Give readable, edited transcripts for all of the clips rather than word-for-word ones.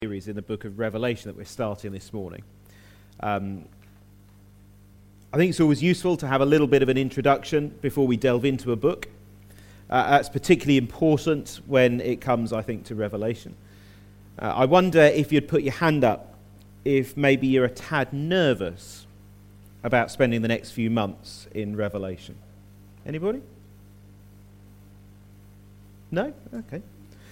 Series in the book of Revelation that we're starting this morning. I think it's always useful to have a little bit of an introduction before we delve into a book. That's particularly important when it comes, I think, to Revelation. I wonder if you'd put your hand up if maybe you're a tad nervous about spending the next few months in Revelation. Anybody? No? Okay.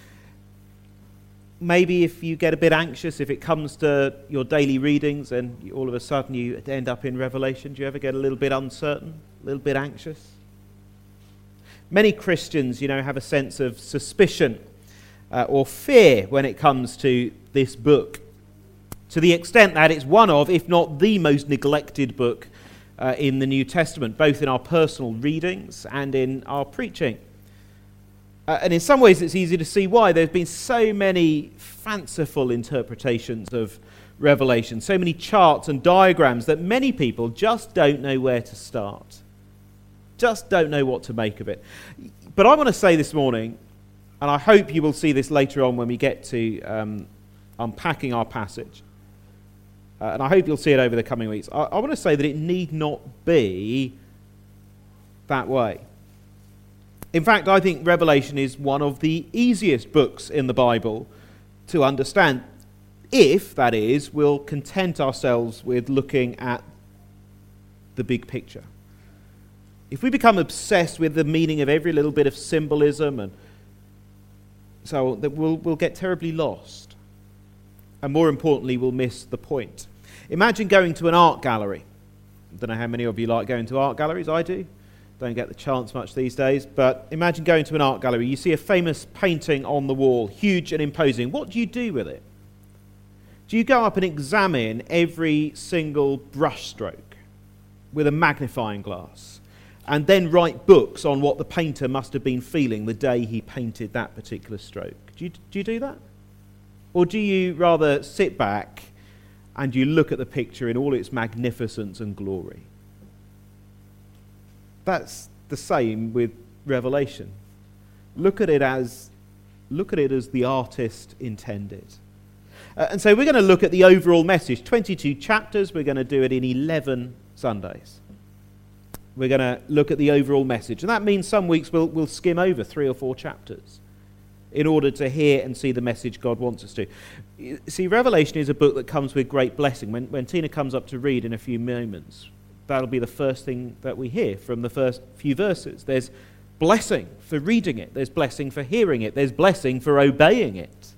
Maybe if you get a bit anxious, if it comes to your daily readings and all of a sudden you end up in Revelation, do you ever get a little bit uncertain, a little bit anxious? Many Christians, have a sense of suspicion or fear when it comes to this book, to the extent that it's one of, if not the most neglected book in the New Testament, both in our personal readings and in our preaching. And in some ways it's easy to see why. There's been so many fanciful interpretations of Revelation, so many charts and diagrams that many people just don't know where to start, just don't know what to make of it. But I want to say this morning, and I hope you will see this later on when we get to unpacking our passage, and I hope you'll see it over the coming weeks, I want to say that it need not be that way. In fact, I think Revelation is one of the easiest books in the Bible to understand, if, that is, we'll content ourselves with looking at the big picture. If we become obsessed with the meaning of every little bit of symbolism, and so that we'll get terribly lost. And more importantly, we'll miss the point. Imagine going to an art gallery. I don't know how many of you like going to art galleries. I do. Don't get the chance much these days, but imagine going to an art gallery. You see a famous painting on the wall, huge and imposing. What do you do with it? Do you go up and examine every single brush stroke with a magnifying glass and then write books on what the painter must have been feeling the day he painted that particular stroke? Do you do that? Or do you rather sit back and you look at the picture in all its magnificence and glory? That's the same with Revelation. Look at it as the artist intended. And so we're going to look at the overall message. 22 chapters, we're going to do it in 11 Sundays. We're going to look at the overall message. And that means some weeks we'll skim over 3 or 4 chapters in order to hear and see the message God wants us to. See, Revelation is a book that comes with great blessing. When Tina comes up to read in a few moments, that'll be the first thing that we hear from the first few verses. There's blessing for reading it. There's blessing for hearing it. There's blessing for obeying it.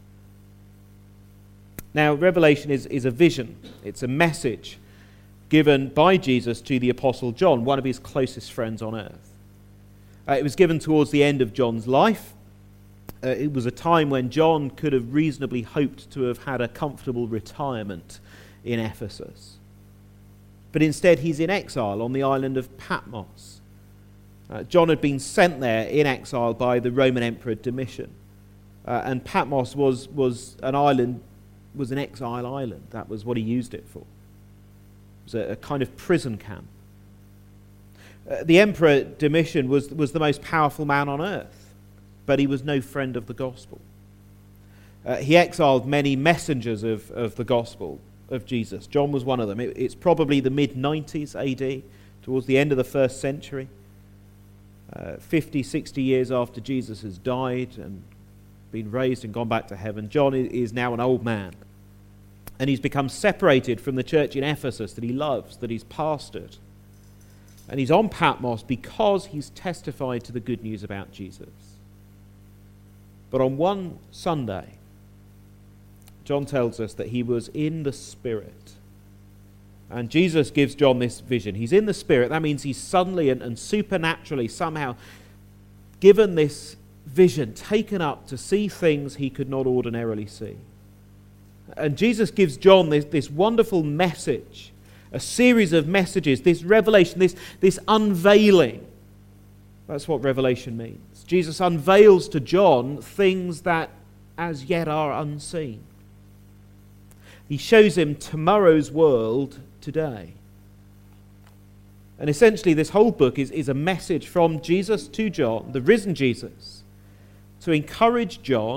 Now, Revelation is a vision. It's a message given by Jesus to the Apostle John, one of his closest friends on earth. It was given towards the end of John's life. It was a time when John could have reasonably hoped to have had a comfortable retirement in Ephesus. But instead he's in exile on the island of Patmos. John had been sent there in exile by the Roman Emperor Domitian. And Patmos was an exile island. That was what he used it for. It was a kind of prison camp. The Emperor Domitian was the most powerful man on earth, but he was no friend of the gospel. He exiled many messengers of the gospel of Jesus. John was one of them. It's probably the mid-90s AD, towards the end of the first century. 50, 60 years after Jesus has died and been raised and gone back to heaven, John is now an old man. And he's become separated from the church in Ephesus that he loves, that he's pastored. And he's on Patmos because he's testified to the good news about Jesus. But on one Sunday, John tells us that he was in the Spirit. And Jesus gives John this vision. He's in the Spirit. That means he's suddenly and supernaturally somehow given this vision, taken up to see things he could not ordinarily see. And Jesus gives John this wonderful message, a series of messages, this revelation, this unveiling. That's what revelation means. Jesus unveils to John things that as yet are unseen. He shows him tomorrow's world today. And essentially this whole book is a message from Jesus to John, the risen Jesus, to encourage John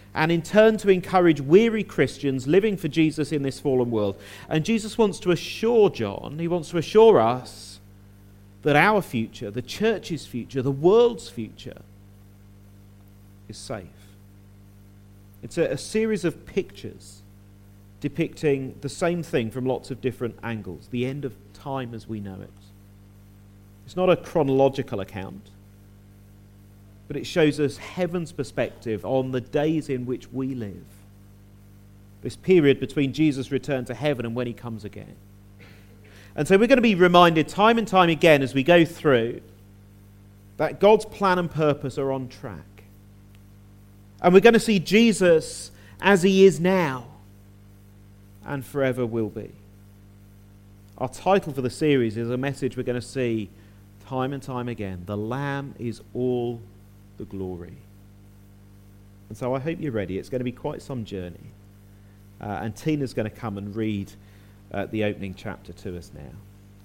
and in turn to encourage weary Christians living for Jesus in this fallen world. And Jesus wants to assure John, he wants to assure us that our future, the church's future, the world's future is safe. It's a series of pictures depicting the same thing from lots of different angles, the end of time as we know it. It's not a chronological account, but it shows us heaven's perspective on the days in which we live. This period between Jesus' return to heaven and when he comes again. And so we're going to be reminded time and time again as we go through that God's plan and purpose are on track. And we're going to see Jesus as he is now and forever will be. Our title for the series is a message we're going to see time and time again. The Lamb is all the glory. And so I hope you're ready. It's going to be quite some journey. And Tina's going to come and read the opening chapter to us now.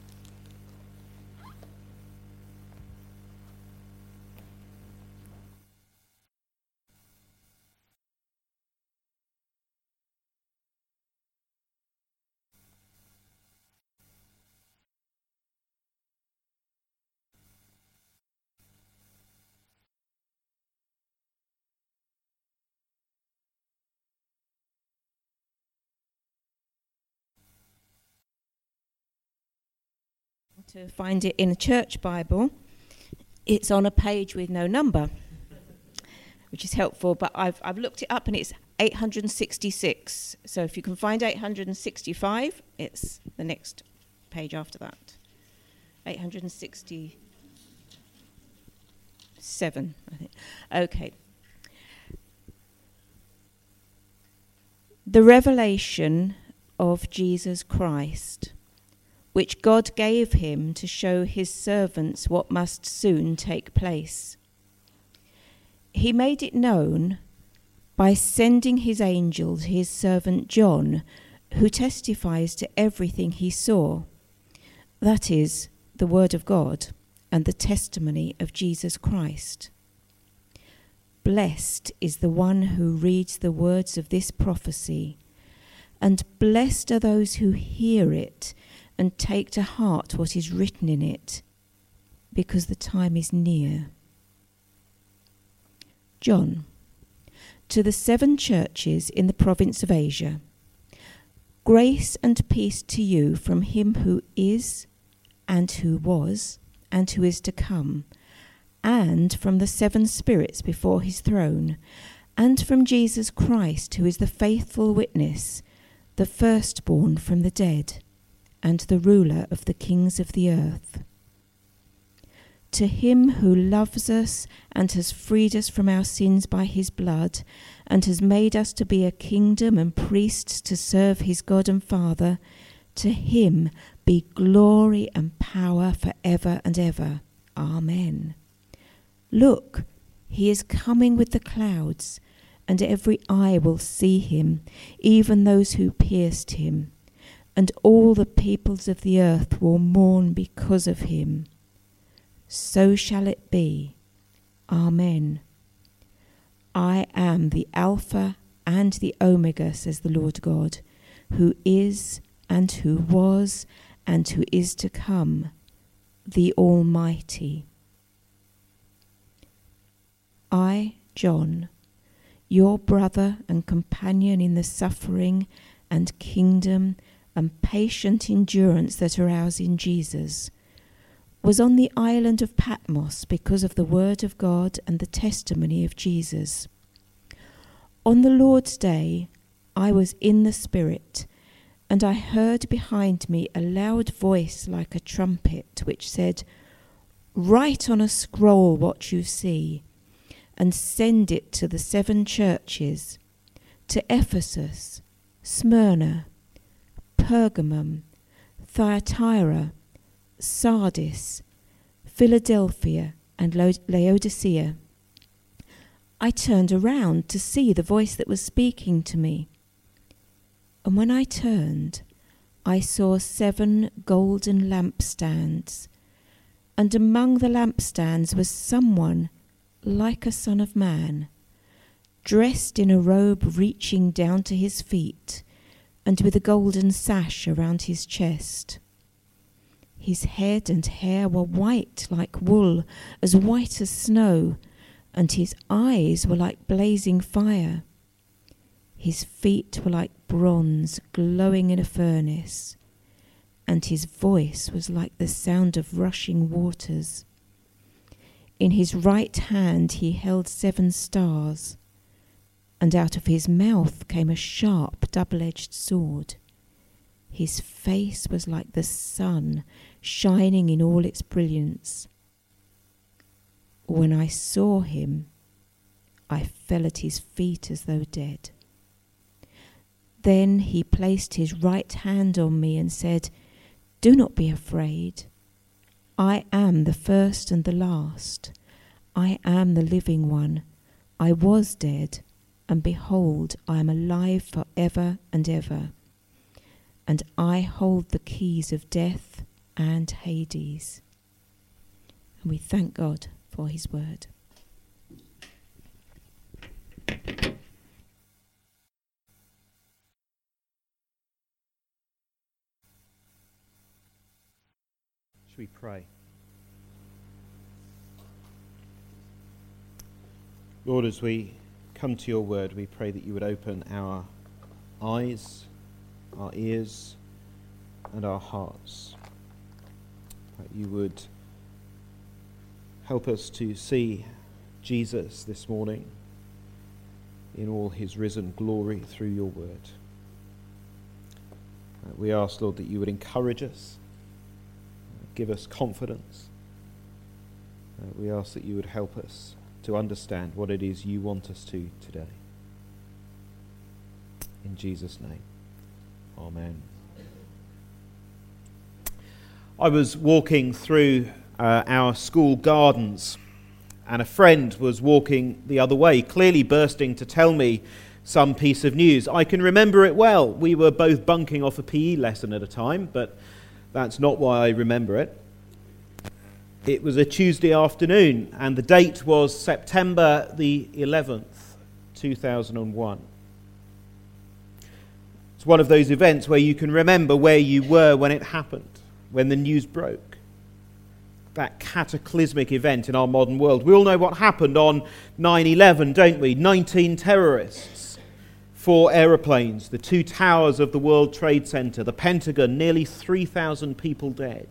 To find it in a church Bible, it's on a page with no number, which is helpful, but I've looked it up and it's 866. So if you can find 865, it's the next page after that. 867, I think. Okay. The revelation of Jesus Christ, which God gave him to show his servants what must soon take place. He made it known by sending his angel to his servant John, who testifies to everything he saw, that is, the word of God and the testimony of Jesus Christ. Blessed is the one who reads the words of this prophecy, and blessed are those who hear it and take to heart what is written in it, because the time is near. John, to the 7 churches in the province of Asia, grace and peace to you from him who is, and who was, and who is to come, and from the 7 spirits before his throne, and from Jesus Christ, who is the faithful witness, the firstborn from the dead, and the ruler of the kings of the earth. To him who loves us and has freed us from our sins by his blood, and has made us to be a kingdom and priests to serve his God and Father, to him be glory and power forever and ever. Amen. Look, he is coming with the clouds, and every eye will see him, even those who pierced him. And all the peoples of the earth will mourn because of him. So shall it be. Amen. I am the Alpha and the Omega, says the Lord God, who is and who was and who is to come, the Almighty. I, John, your brother and companion in the suffering and kingdom and patient endurance that are ours in Jesus, was on the island of Patmos because of the word of God and the testimony of Jesus. On the Lord's day, I was in the Spirit, and I heard behind me a loud voice like a trumpet, which said, "Write on a scroll what you see, and send it to the 7 churches, to Ephesus, Smyrna, Pergamum, Thyatira, Sardis, Philadelphia, and Laodicea." I turned around to see the voice that was speaking to me. And when I turned, I saw 7 golden lampstands, and among the lampstands was someone like a son of man, dressed in a robe reaching down to his feet, and with a golden sash around his chest. His head and hair were white like wool, as white as snow, and his eyes were like blazing fire. His feet were like bronze glowing in a furnace, and his voice was like the sound of rushing waters. In his right hand he held 7 stars, and out of his mouth came a sharp double-edged sword. His face was like the sun, shining in all its brilliance. When I saw him, I fell at his feet as though dead. Then he placed his right hand on me and said, "Do not be afraid. I am the first and the last. I am the living one. I was dead, and behold, I am alive for ever and ever. And I hold the keys of death and Hades." And we thank God for his word. Should we pray? Lord, as we come to your word, we pray that you would open our eyes, our ears, and our hearts. That you would help us to see Jesus this morning in all his risen glory through your word. We ask, Lord, that you would encourage us, give us confidence. We ask that you would help us to understand what it is you want us to today. In Jesus' name, amen. I was walking through our school gardens, and a friend was walking the other way, clearly bursting to tell me some piece of news. I can remember it well. We were both bunking off a PE lesson at a time, but that's not why I remember it. It was a Tuesday afternoon, and the date was September the 11th, 2001. It's one of those events where you can remember where you were when it happened, when the news broke. That cataclysmic event in our modern world. We all know what happened on 9/11, don't we? 19 terrorists, 4 aeroplanes, the 2 towers of the World Trade Center, the Pentagon, nearly 3,000 people dead.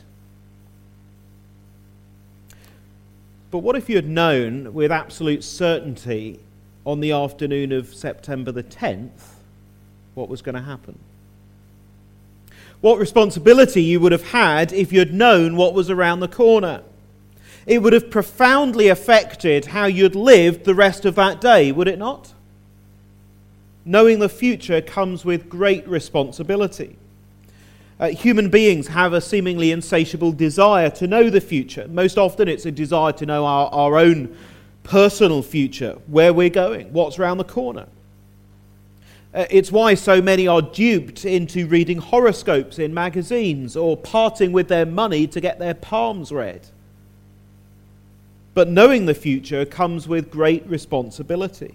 But what if you had known with absolute certainty on the afternoon of September the 10th what was going to happen? What responsibility you would have had if you had known what was around the corner. It would have profoundly affected how you'd lived the rest of that day, would it not? Knowing the future comes with great responsibility. Human beings have a seemingly insatiable desire to know the future. Most often it's a desire to know our own personal future, where we're going, what's around the corner. It's why so many are duped into reading horoscopes in magazines or parting with their money to get their palms read. But knowing the future comes with great responsibility.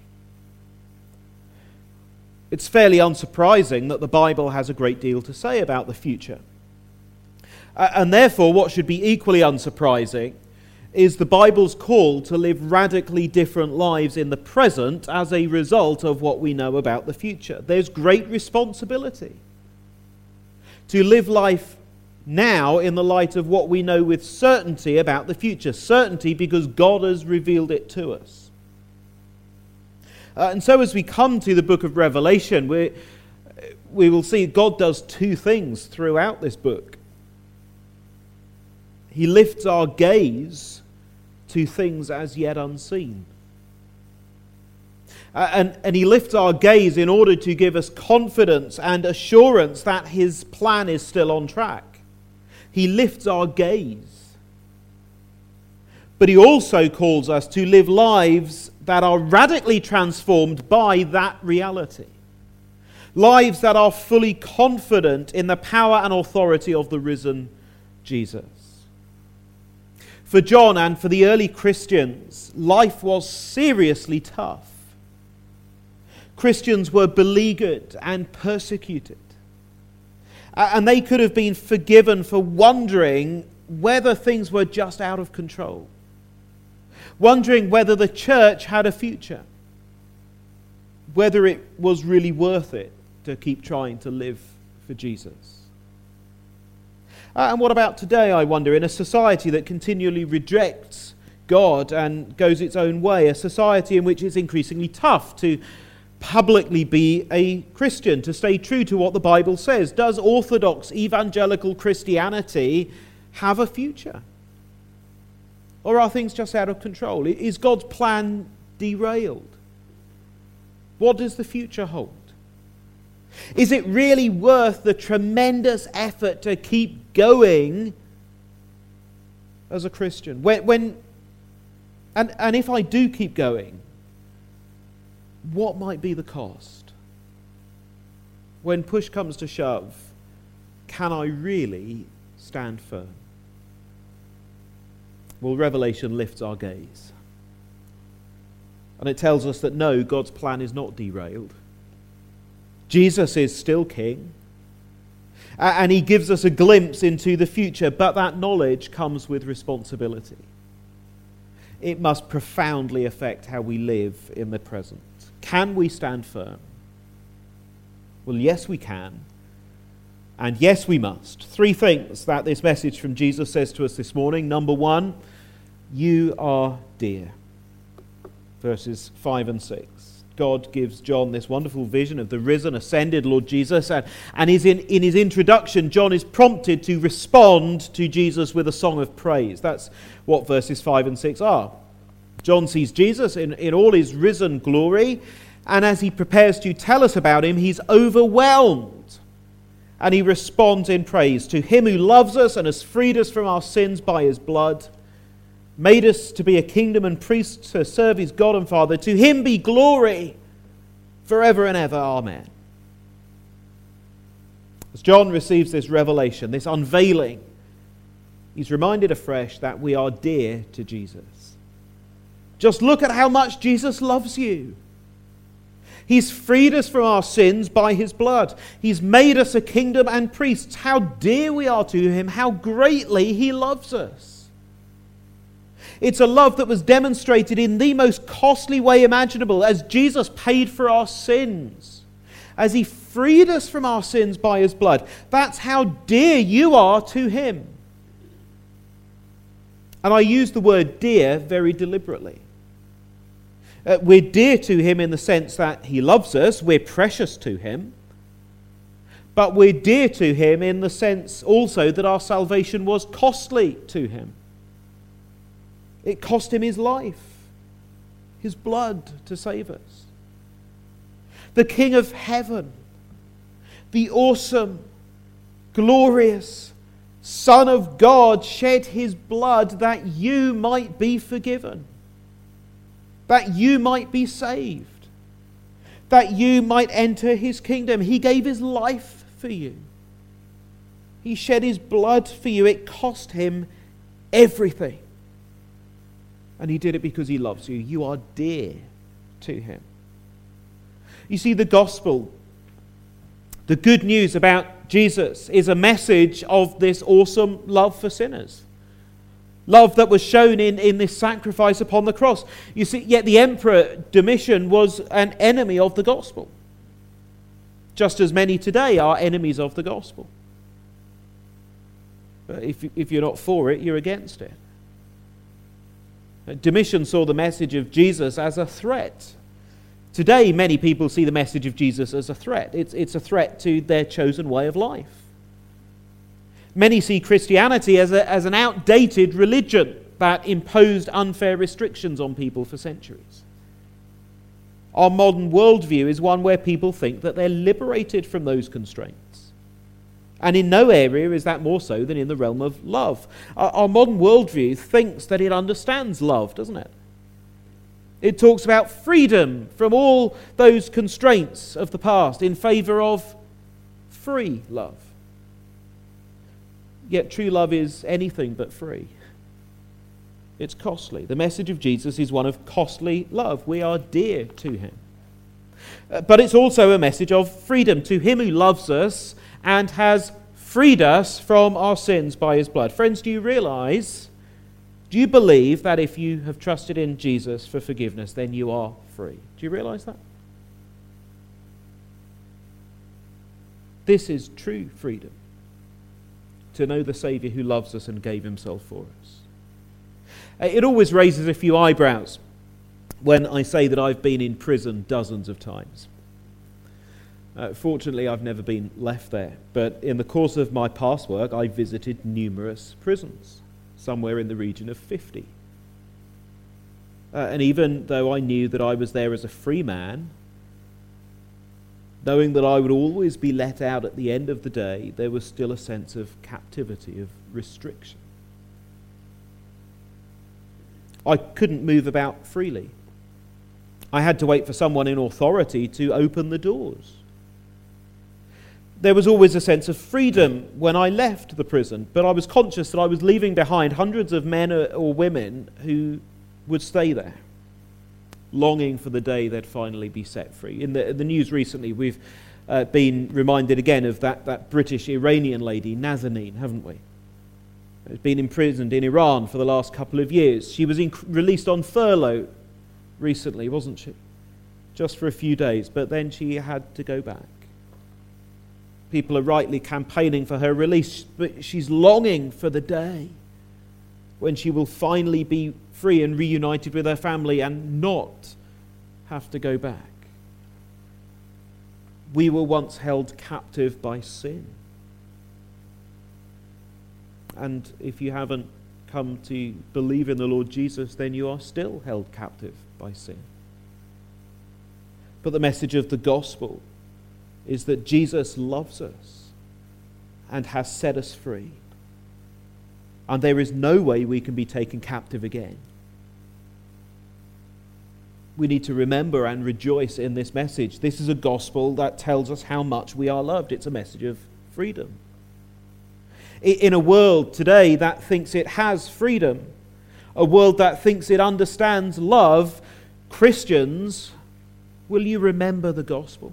It's fairly unsurprising that the Bible has a great deal to say about the future. And therefore, what should be equally unsurprising is the Bible's call to live radically different lives in the present as a result of what we know about the future. There's great responsibility to live life now in the light of what we know with certainty about the future. Certainty because God has revealed it to us. And so as we come to the book of Revelation, we will see God does 2 things throughout this book. He lifts our gaze to things as yet unseen. And he lifts our gaze in order to give us confidence and assurance that his plan is still on track. He lifts our gaze. But he also calls us to live lives that are radically transformed by that reality. Lives that are fully confident in the power and authority of the risen Jesus. For John and for the early Christians, life was seriously tough. Christians were beleaguered and persecuted. And they could have been forgiven for wondering whether things were just out of control, wondering whether the church had a future, whether it was really worth it to keep trying to live for Jesus. And what about today, I wonder, in a society that continually rejects God and goes its own way, a society in which it's increasingly tough to publicly be a Christian, to stay true to what the Bible says? Does orthodox evangelical Christianity have a future? Or are things just out of control? Is God's plan derailed? What does the future hold? Is it really worth the tremendous effort to keep going as a Christian? And if I do keep going, what might be the cost? When push comes to shove, can I really stand firm? Well, Revelation lifts our gaze. And it tells us that no, God's plan is not derailed. Jesus is still king. And he gives us a glimpse into the future, but that knowledge comes with responsibility. It must profoundly affect how we live in the present. Can we stand firm? Well, yes, we can. And yes, we must. 3 things that this message from Jesus says to us this morning. Number 1, you are dear. Verses 5 and 6. God gives John this wonderful vision of the risen, ascended Lord Jesus. And in his introduction, John is prompted to respond to Jesus with a song of praise. That's what verses 5 and 6 are. John sees Jesus in all his risen glory. And as he prepares to tell us about him, he's overwhelmed. And he responds in praise to him who loves us and has freed us from our sins by his blood, made us to be a kingdom and priests to serve his God and Father. To him be glory forever and ever. Amen. As John receives this revelation, this unveiling, he's reminded afresh that we are dear to Jesus. Just look at how much Jesus loves you. He's freed us from our sins by his blood. He's made us a kingdom and priests. How dear we are to him, how greatly he loves us. It's a love that was demonstrated in the most costly way imaginable as Jesus paid for our sins, as he freed us from our sins by his blood. That's how dear you are to him. And I use the word dear very deliberately. We're dear to him in the sense that he loves us, we're precious to him, but we're dear to him in the sense also that our salvation was costly to him. It cost him his life, his blood to save us. The King of heaven, the awesome, glorious Son of God shed his blood that you might be forgiven, that you might be saved, that you might enter his kingdom. He gave his life for you. He shed his blood for you. It cost him everything. And he did it because he loves you. You are dear to him. You see, the gospel, the good news about Jesus, is a message of this awesome love for sinners. Love that was shown in this sacrifice upon the cross. You see, yet the Emperor Domitian was an enemy of the gospel, just as many today are enemies of the gospel. But if you're not for it, you're against it. Domitian saw the message of Jesus as a threat. Today, many people see the message of Jesus as a threat. It's a threat to their chosen way of life. Many see Christianity as an outdated religion that imposed unfair restrictions on people for centuries. Our modern worldview is one where people think that they're liberated from those constraints. And in no area is that more so than in the realm of love. Our modern worldview thinks that it understands love, doesn't it? It talks about freedom from all those constraints of the past in favor of free love. Yet true love is anything but free. It's costly. The message of Jesus is one of costly love. We are dear to him. But it's also a message of freedom to him who loves us and has freed us from our sins by his blood. Friends, do you believe that if you have trusted in Jesus for forgiveness, then you are free? Do you realize that? This is true freedom, to know the Saviour who loves us and gave himself for us. It always raises a few eyebrows when I say that I've been in prison dozens of times. Fortunately, I've never been left there, but in the course of my past work, I visited numerous prisons, somewhere in the region of 50. And even though I knew that I was there as a free man, knowing that I would always be let out at the end of the day, there was still a sense of captivity, of restriction. I couldn't move about freely. I had to wait for someone in authority to open the doors. There was always a sense of freedom when I left the prison, but I was conscious that I was leaving behind hundreds of men or women who would stay there, longing for the day they'd finally be set free. In the news recently, we've been reminded again of that British Iranian lady, Nazanin, haven't we? She's been imprisoned in Iran for the last couple of years. She was released on furlough recently, wasn't she? Just for a few days, but then she had to go back. People are rightly campaigning for her release, but she's longing for the day when she will finally be free and reunited with her family and not have to go back. We were once held captive by sin. And if you haven't come to believe in the Lord Jesus, then you are still held captive by sin. But the message of the gospel is that Jesus loves us and has set us free. And there is no way we can be taken captive again. We need to remember and rejoice in this message. This is a gospel that tells us how much we are loved. It's a message of freedom. In a world today that thinks it has freedom, a world that thinks it understands love, Christians, will you remember the gospel?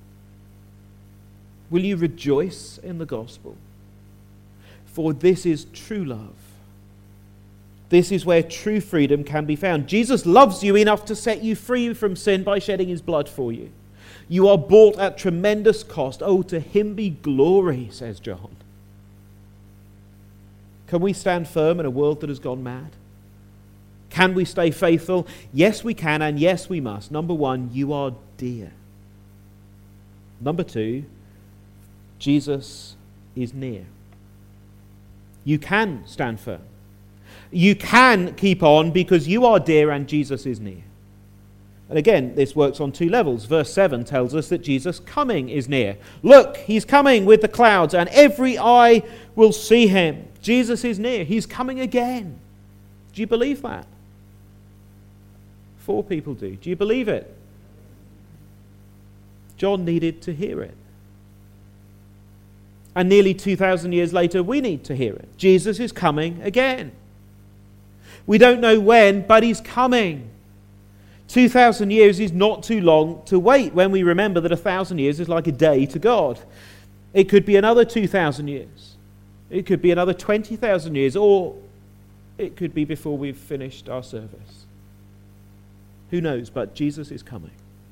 Will you rejoice in the gospel? For this is true love. This is where true freedom can be found. Jesus loves you enough to set you free from sin by shedding his blood for you. You are bought at tremendous cost. Oh, to him be glory, says John. Can we stand firm in a world that has gone mad? Can we stay faithful? Yes, we can, and yes, we must. Number one, you are dear. Number two, Jesus is near. You can stand firm. You can keep on because you are dear and Jesus is near. And again, this works on two levels. Verse 7 tells us that Jesus' coming is near. Look, he's coming with the clouds and every eye will see him. Jesus is near. He's coming again. Do you believe that? 4 people do. Do you believe it? John needed to hear it. And nearly 2,000 years later, we need to hear it. Jesus is coming again. We don't know when, but he's coming. 2,000 years is not too long to wait when we remember that 1,000 years is like a day to God. It could be another 2,000 years. It could be another 20,000 years, or it could be before we've finished our service. Who knows, but Jesus is coming.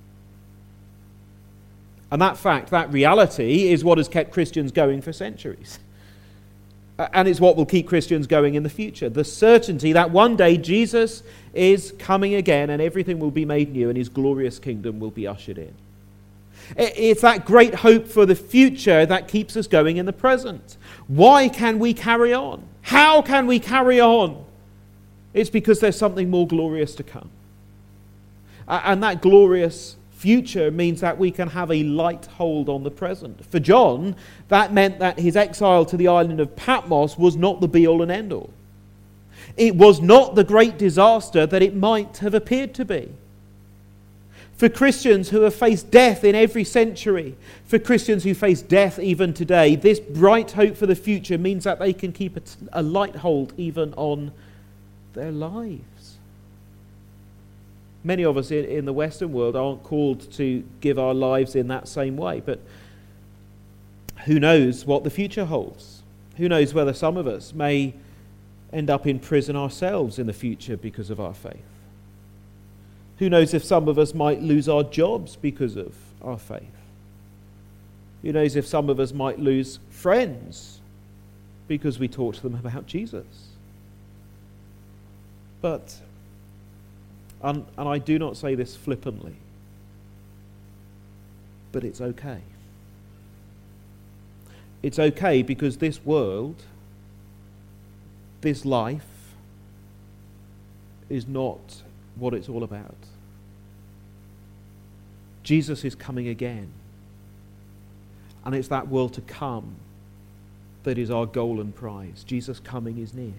And that fact, that reality, is what has kept Christians going for centuries. And it's what will keep Christians going in the future. The certainty that one day Jesus is coming again and everything will be made new and his glorious kingdom will be ushered in. It's that great hope for the future that keeps us going in the present. Why can we carry on? How can we carry on? It's because there's something more glorious to come. And that glorious future means that we can have a light hold on the present. For John, that meant that his exile to the island of Patmos was not the be-all and end-all. It was not the great disaster that it might have appeared to be. For Christians who have faced death in every century, for Christians who face death even today, this bright hope for the future means that they can keep a light hold even on their lives. Many of us in the Western world aren't called to give our lives in that same way, but who knows what the future holds? Who knows whether some of us may end up in prison ourselves in the future because of our faith? Who knows if some of us might lose our jobs because of our faith? Who knows if some of us might lose friends because we talk to them about Jesus? But, and I do not say this flippantly, but it's okay. It's okay because this world, this life, is not what it's all about. Jesus is coming again. And it's that world to come that is our goal and prize. Jesus coming is near.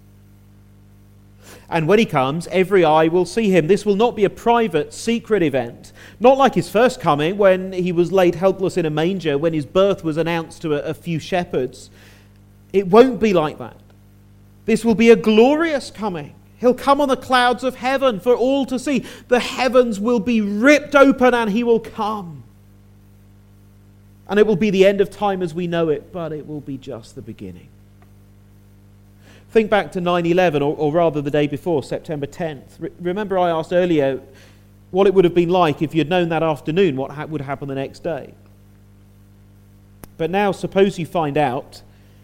And when he comes, every eye will see him. This will not be a private, secret event. Not like his first coming, when he was laid helpless in a manger, when his birth was announced to a few shepherds. It won't be like that. This will be a glorious coming. He'll come on the clouds of heaven for all to see. The heavens will be ripped open and he will come. And it will be the end of time as we know it, but it will be just the beginning. Think back to 9/11, or rather the day before, September 10th. Remember I asked earlier what it would have been like if you'd known that afternoon what would happen the next day. But now suppose you find out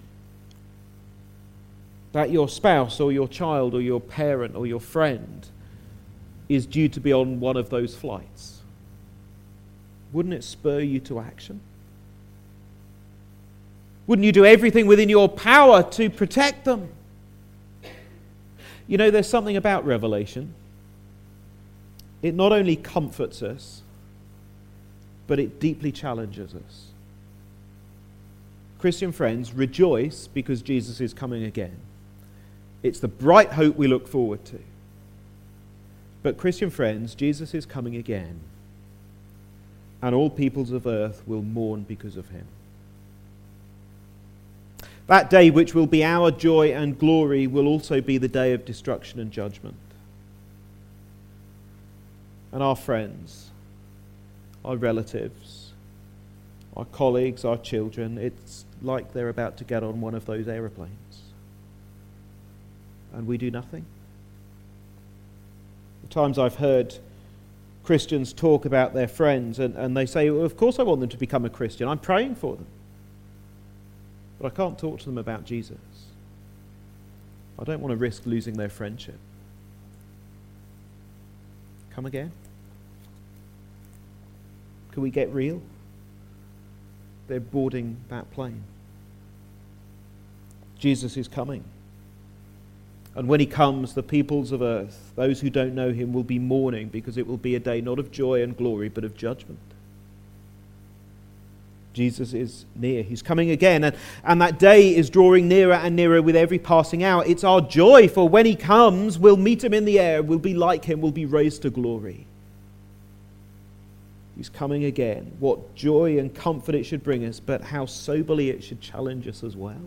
that your spouse or your child or your parent or your friend is due to be on one of those flights. Wouldn't it spur you to action? Wouldn't you do everything within your power to protect them? You know, there's something about Revelation. It not only comforts us, but it deeply challenges us. Christian friends, rejoice because Jesus is coming again. It's the bright hope we look forward to. But Christian friends, Jesus is coming again, and all peoples of earth will mourn because of him. That day, which will be our joy and glory, will also be the day of destruction and judgment. And our friends, our relatives, our colleagues, our children, it's like they're about to get on one of those aeroplanes. And we do nothing. At times I've heard Christians talk about their friends and they say, well, of course I want them to become a Christian. I'm praying for them. But I can't talk to them about Jesus. I don't want to risk losing their friendship. Come again? Can we get real? They're boarding that plane. Jesus is coming. And when he comes, the peoples of earth, those who don't know him, will be mourning because it will be a day not of joy and glory, but of judgment. Jesus is near. He's coming again. And that day is drawing nearer and nearer with every passing hour. It's our joy, for when he comes, we'll meet him in the air. We'll be like him. We'll be raised to glory. He's coming again. What joy and comfort it should bring us, but how soberly it should challenge us as well.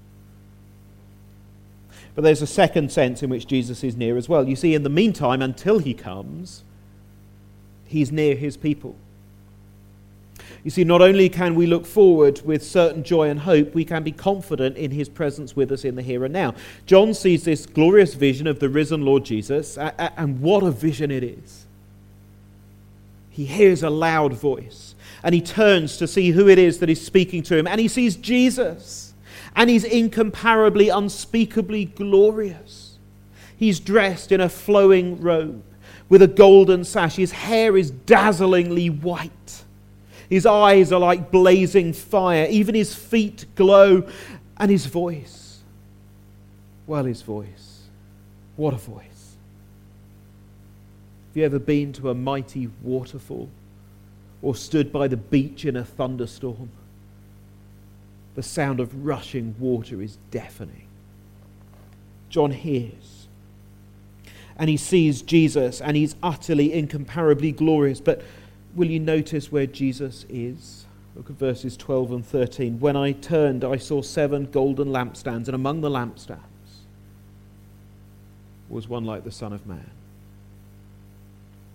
But there's a second sense in which Jesus is near as well. You see, in the meantime, until he comes, he's near his people. You see, not only can we look forward with certain joy and hope, we can be confident in his presence with us in the here and now. John sees this glorious vision of the risen Lord Jesus, and what a vision it is. He hears a loud voice, and he turns to see who it is that is speaking to him, and he sees Jesus. And he's incomparably, unspeakably glorious. He's dressed in a flowing robe with a golden sash. His hair is dazzlingly white. His eyes are like blazing fire. Even his feet glow. And his voice, well, his voice. What a voice. Have you ever been to a mighty waterfall or stood by the beach in a thunderstorm? The sound of rushing water is deafening. John hears, and he sees Jesus, and he's utterly, incomparably glorious. But will you notice where Jesus is? Look at verses 12 and 13. When I turned, I saw 7 golden lampstands, and among the lampstands was one like the Son of Man.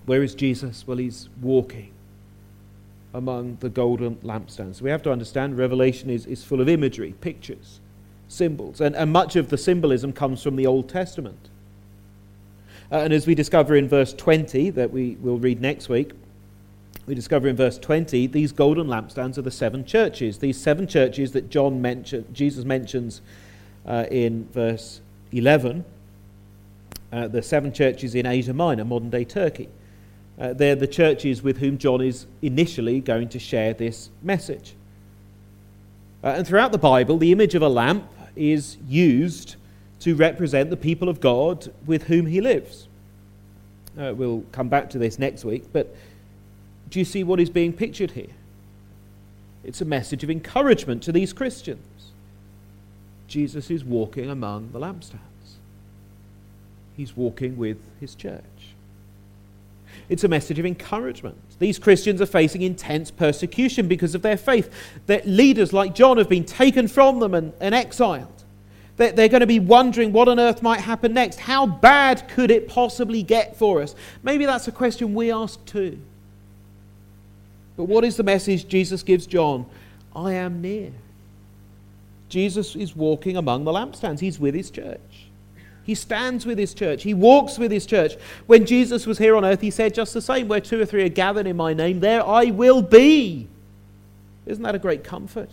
Where is Jesus? Well, he's walking among the golden lampstands. So we have to understand Revelation is full of imagery, pictures, symbols, and much of the symbolism comes from the Old Testament. And as we discover in verse 20, that we will read next week, we discover in verse 20, these golden lampstands are the 7 churches. These 7 churches that Jesus mentions in verse 11, the 7 churches in Asia Minor, modern-day Turkey. They're the churches with whom John is initially going to share this message. And throughout the Bible, the image of a lamp is used to represent the people of God with whom he lives. We'll come back to this next week, but do you see what is being pictured here? It's a message of encouragement to these Christians. Jesus is walking among the lampstands. He's walking with his church. It's a message of encouragement. These Christians are facing intense persecution because of their faith. Their leaders like John have been taken from them and exiled. They're going to be wondering what on earth might happen next. How bad could it possibly get for us? Maybe that's a question we ask too. But what is the message Jesus gives John? I am near. Jesus is walking among the lampstands. He's with his church. He stands with his church. He walks with his church. When Jesus was here on earth, he said just the same, where 2 or 3 are gathered in my name, there I will be. Isn't that a great comfort?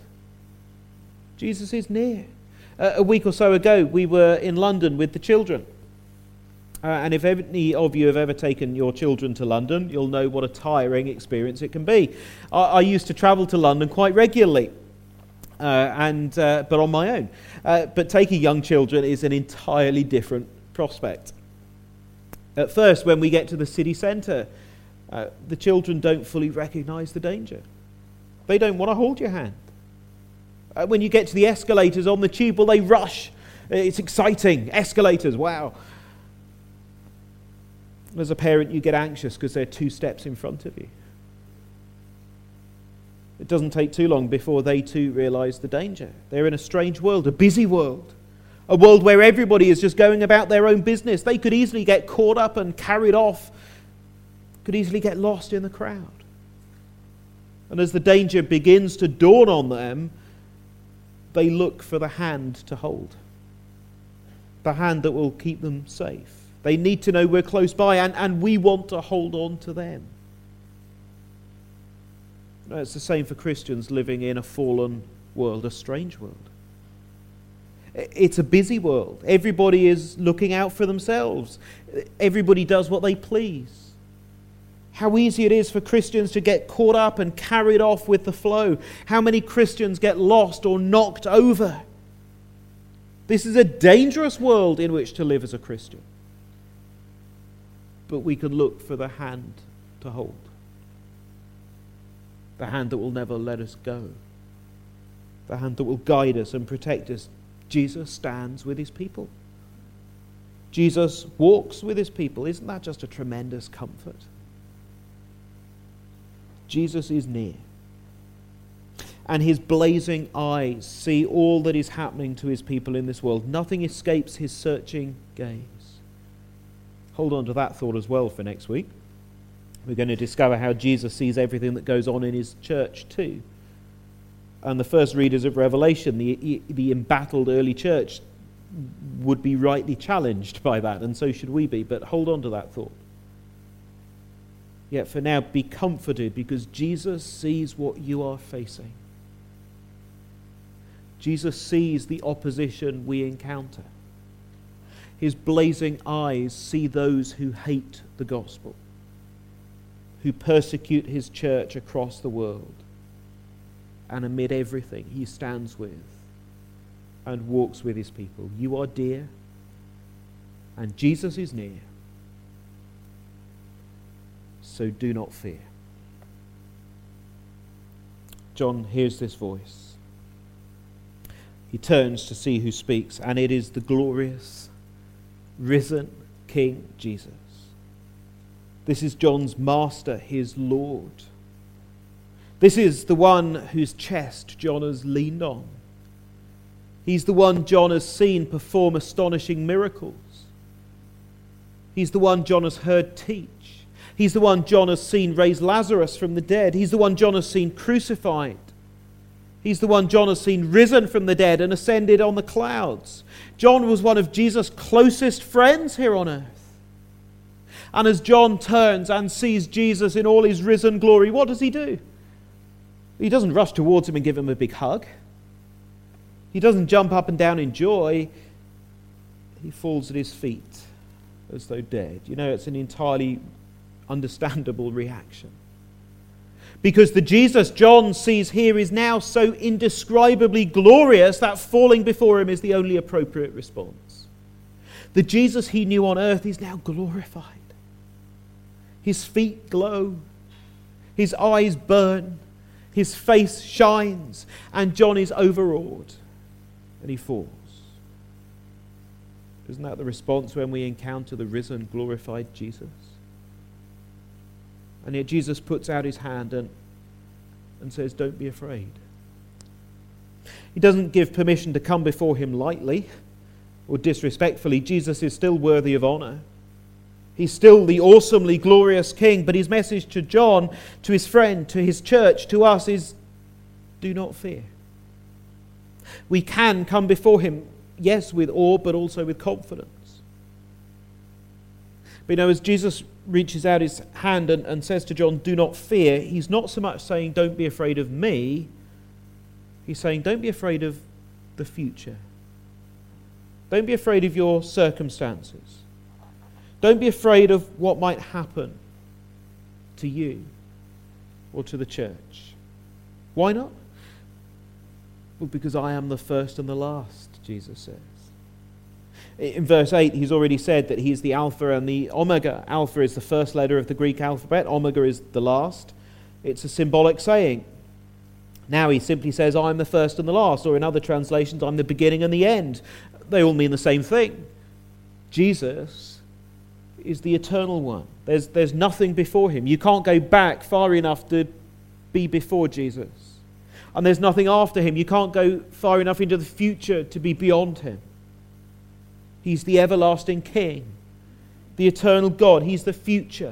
Jesus is near. A week or so ago, we were in London with the children. And if any of you have ever taken your children to London, you'll know what a tiring experience it can be. I used to travel to London quite regularly, but on my own. But taking young children is an entirely different prospect. At first, when we get to the city centre, the children don't fully recognise the danger. They don't want to hold your hand. When you get to the escalators on the tube, well, they rush. It's exciting. Escalators, wow. As a parent, you get anxious because they're 2 steps in front of you. It doesn't take too long before they too realise the danger. They're in a strange world, a busy world, a world where everybody is just going about their own business. They could easily get caught up and carried off, could easily get lost in the crowd. And as the danger begins to dawn on them, they look for the hand to hold, the hand that will keep them safe. They need to know we're close by, and we want to hold on to them. It's the same for Christians living in a fallen world, a strange world. It's a busy world. Everybody is looking out for themselves. Everybody does what they please. How easy it is for Christians to get caught up and carried off with the flow. How many Christians get lost or knocked over. This is a dangerous world in which to live as a Christian. But we can look for the hand to hold. The hand that will never let us go. The hand that will guide us and protect us. Jesus stands with his people. Jesus walks with his people. Isn't that just a tremendous comfort? Jesus is near. And his blazing eyes see all that is happening to his people in this world. Nothing escapes his searching gaze. Hold on to that thought as well for next week. We're going to discover how Jesus sees everything that goes on in his church too. And the first readers of Revelation, the embattled early church, would be rightly challenged by that, and so should we be. But hold on to that thought. Yet for now, be comforted because Jesus sees what you are facing. Jesus sees the opposition we encounter. His blazing eyes see those who hate the gospel, who persecute his church across the world. And amid everything, he stands with and walks with his people. You are dear, and Jesus is near. So do not fear. John hears this voice. He turns to see who speaks, and it is the glorious, risen King Jesus. This is John's master, his Lord. This is the one whose chest John has leaned on. He's the one John has seen perform astonishing miracles. He's the one John has heard teach. He's the one John has seen raise Lazarus from the dead. He's the one John has seen crucified. He's the one John has seen risen from the dead and ascended on the clouds. John was one of Jesus' closest friends here on earth. And as John turns and sees Jesus in all his risen glory, what does he do? He doesn't rush towards him and give him a big hug. He doesn't jump up and down in joy. He falls at his feet as though dead. You know, it's an entirely understandable reaction. Because the Jesus John sees here is now so indescribably glorious that falling before him is the only appropriate response. The Jesus he knew on earth is now glorified. His feet glow. His eyes burn. His face shines. And John is overawed. And he falls. Isn't that the response when we encounter the risen, glorified Jesus? And yet Jesus puts out his hand and says, don't be afraid. He doesn't give permission to come before him lightly or disrespectfully. Jesus is still worthy of honor. He's still the awesomely glorious King, but his message to John, to his friend, to his church, to us is, do not fear. We can come before him, yes, with awe, but also with confidence. But you know, as Jesus reaches out his hand and says to John, do not fear, he's not so much saying, don't be afraid of me. He's saying, don't be afraid of the future. Don't be afraid of your circumstances. Don't be afraid of what might happen to you or to the church. Why not? Well, because I am the first and the last, Jesus says. In verse 8, he's already said that he is the Alpha and the Omega. Alpha is the first letter of the Greek alphabet. Omega is the last. It's a symbolic saying. Now he simply says, I'm the first and the last. Or in other translations, I'm the beginning and the end. They all mean the same thing. Jesus is the eternal one. There's nothing before him. You can't go back far enough to be before Jesus. And there's nothing after him. You can't go far enough into the future to be beyond him. He's the everlasting King, the eternal God. He's the future.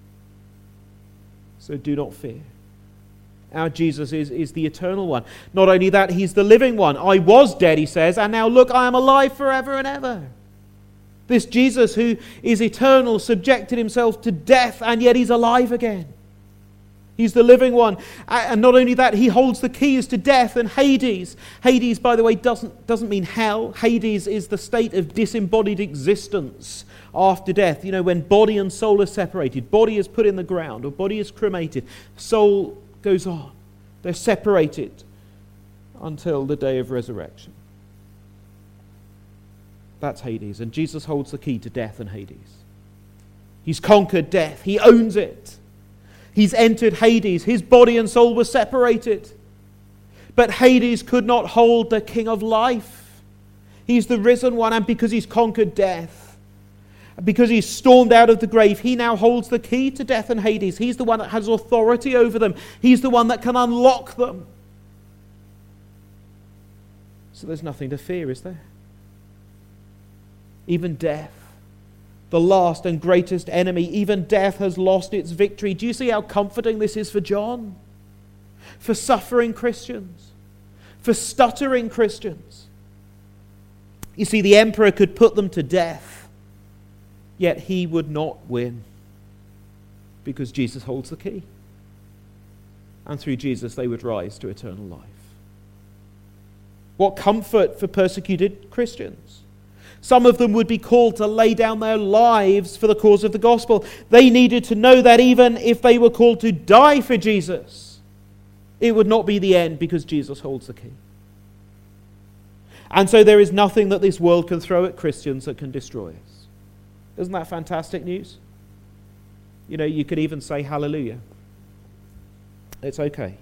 So do not fear. Our Jesus is the eternal one. Not only that, he's the living one. I was dead, he says, and now look, I am alive forever and ever. This Jesus who is eternal subjected himself to death, and yet he's alive again. He's the living one. And not only that, he holds the keys to death and Hades. Hades, by the way, doesn't mean hell. Hades is the state of disembodied existence after death. You know, when body and soul are separated, body is put in the ground or body is cremated, soul goes on. They're separated until the day of resurrection. That's Hades. And Jesus holds the key to death and Hades. He's conquered death. He owns it. He's entered Hades. His body and soul were separated. But Hades could not hold the King of life. He's the risen one, and because he's conquered death, because he's stormed out of the grave, he now holds the key to death and Hades. He's the one that has authority over them. He's the one that can unlock them. So there's nothing to fear, is there? Even death, the last and greatest enemy, even death has lost its victory. Do you see how comforting this is for John? For suffering Christians, for stuttering Christians. You see, the emperor could put them to death, yet he would not win, because Jesus holds the key. And through Jesus they would rise to eternal life. What comfort for persecuted Christians. Some of them would be called to lay down their lives for the cause of the gospel. They needed to know that even if they were called to die for Jesus, it would not be the end, because Jesus holds the key. And so there is nothing that this world can throw at Christians that can destroy us. Isn't that fantastic news? You know, you could even say hallelujah. It's okay.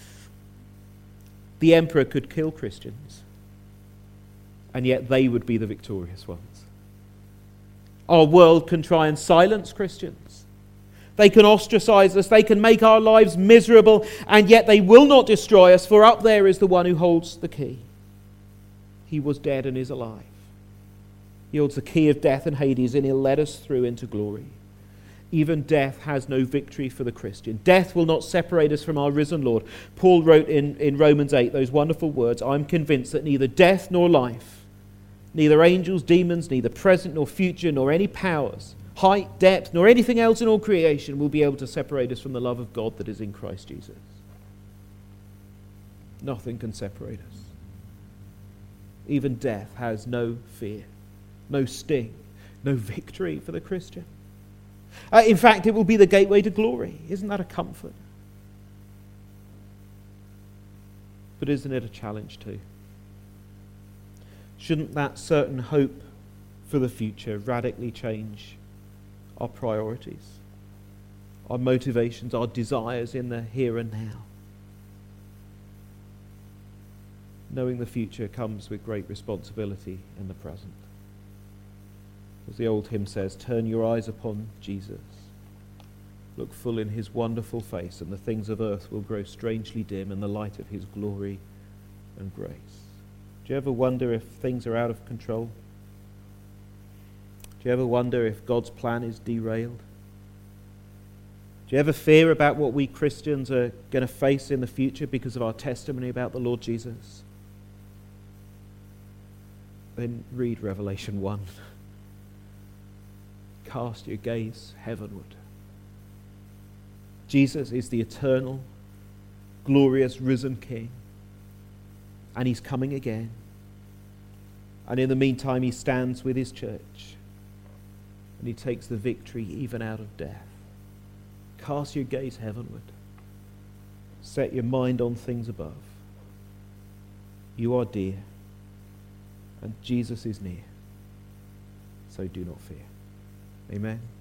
The emperor could kill Christians, and yet they would be the victorious ones. Our world can try and silence Christians. They can ostracize us. They can make our lives miserable, and yet they will not destroy us, for up there is the one who holds the key. He was dead and is alive. He holds the key of death and Hades, and he'll let us through into glory. Even death has no victory for the Christian. Death will not separate us from our risen Lord. Paul wrote in Romans 8 those wonderful words, I'm convinced that neither death nor life, neither angels, demons, neither present nor future, nor any powers, height, depth, nor anything else in all creation will be able to separate us from the love of God that is in Christ Jesus. Nothing can separate us. Even death has no fear, no sting, no victory for the Christian. In fact, it will be the gateway to glory. Isn't that a comfort? But isn't it a challenge too? Shouldn't that certain hope for the future radically change our priorities, our motivations, our desires in the here and now? Knowing the future comes with great responsibility in the present. As the old hymn says, turn your eyes upon Jesus. Look full in his wonderful face, and the things of earth will grow strangely dim in the light of his glory and grace. Do you ever wonder if things are out of control? Do you ever wonder if God's plan is derailed? Do you ever fear about what we Christians are going to face in the future because of our testimony about the Lord Jesus? Then read Revelation 1. Cast your gaze heavenward. Jesus is the eternal, glorious, risen King. And he's coming again. And in the meantime, he stands with his church. And he takes the victory even out of death. Cast your gaze heavenward. Set your mind on things above. You are dear. And Jesus is near. So do not fear. Amen.